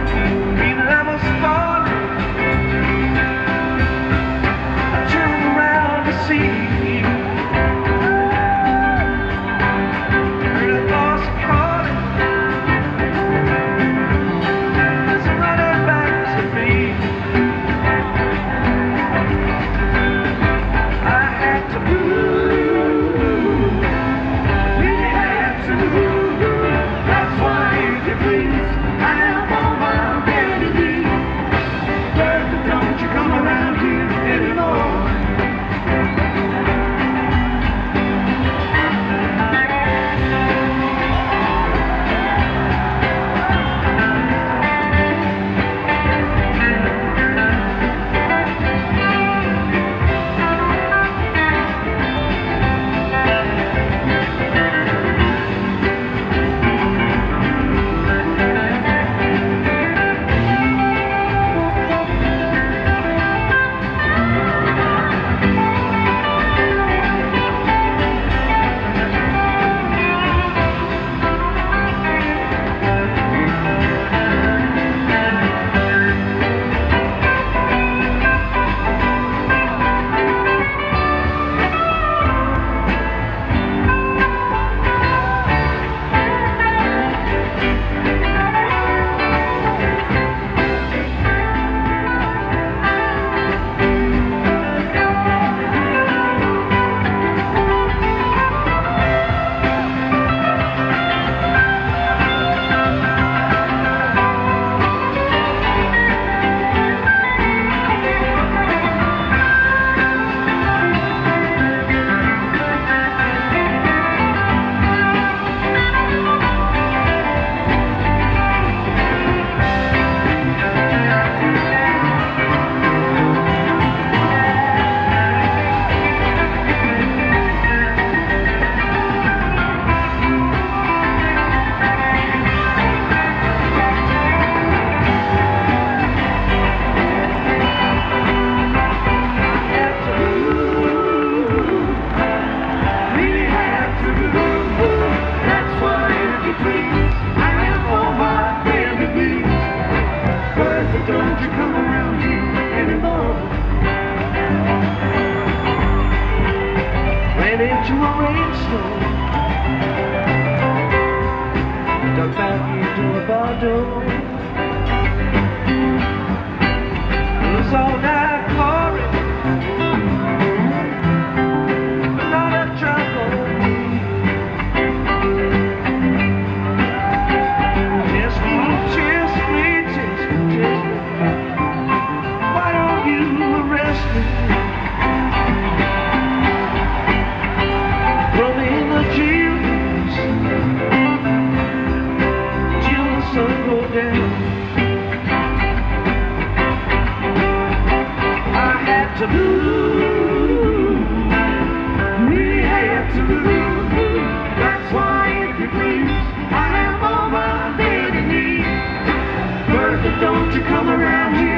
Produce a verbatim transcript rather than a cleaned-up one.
Feeling I was falling, I turned around to see you. Heard a voice calling, as I running back to me. I had to move, really had to move. That's why, if you please, I am on my bended knees. Bertha, don't you come around here anymore. Don't you come around here anymore. Ran into a rainstorm, dug back into a bar door. It was all night pouring, but not a drop on me. Just me, just me, just me, just me. Why don't you arrest me? Throw me in the jail, till the sun goes down. I had to move, really had to move. That's why, if you please, I am on my bended knees. Bertha, don't you come around here.